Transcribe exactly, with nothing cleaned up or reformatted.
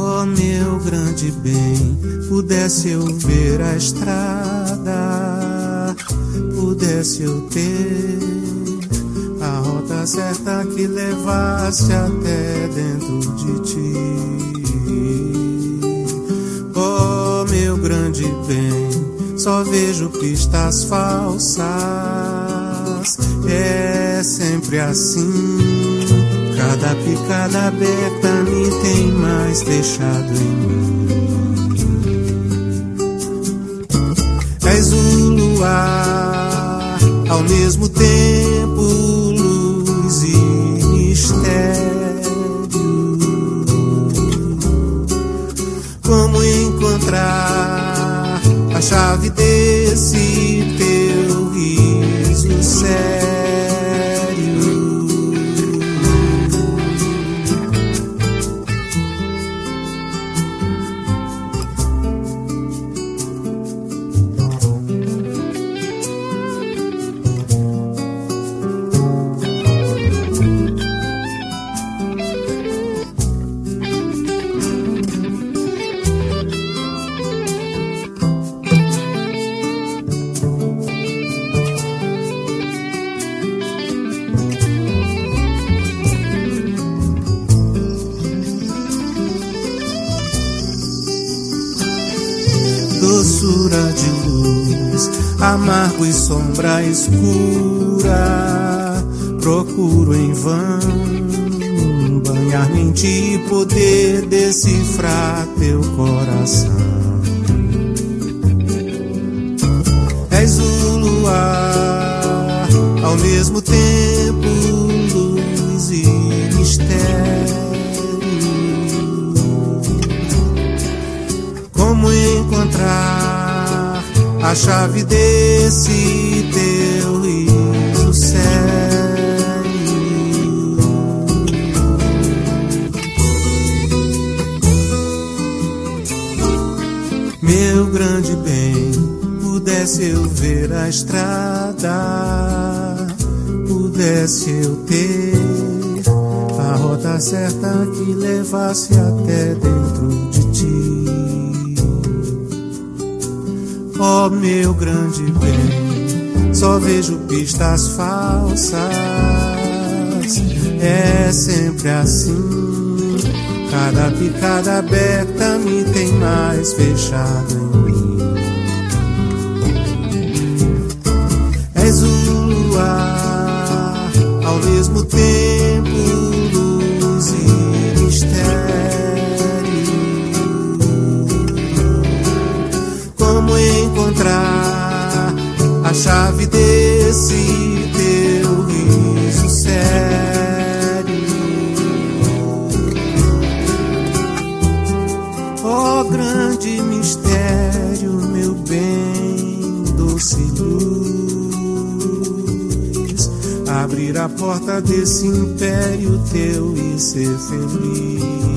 Oh, meu grande bem, pudesse eu ver a estrada, pudesse eu ter a rota certa que levasse até dentro de ti. Oh, meu grande bem, só vejo pistas falsas, é sempre assim. Cada picada aberta me tem mais fechado em mim. És o luar, ao mesmo tempo luz e mistério. Como encontrar a chave desse teu riso sério? Doçura de luz, amargo e sombra escura, procuro em vão banhar-me em ti e poder decifrar teu coração. És o luar, ao mesmo tempo luz e mistério. Como encontrar a chave desse teu riso sério? Meu grande bem, pudesse eu ver a estrada, pudesse eu ter a rota certa que levasse até dentro de ti. Oh, meu grande bem, só vejo pistas falsas, é sempre assim. Cada picada aberta me tem mais fechado em mim. És o luar, ao mesmo tempo luz e mistério. Como encontrar a chave desse teu riso sério? Oh, grande mistério, meu bem, doce luz, abrir a porta desse império teu e ser feliz.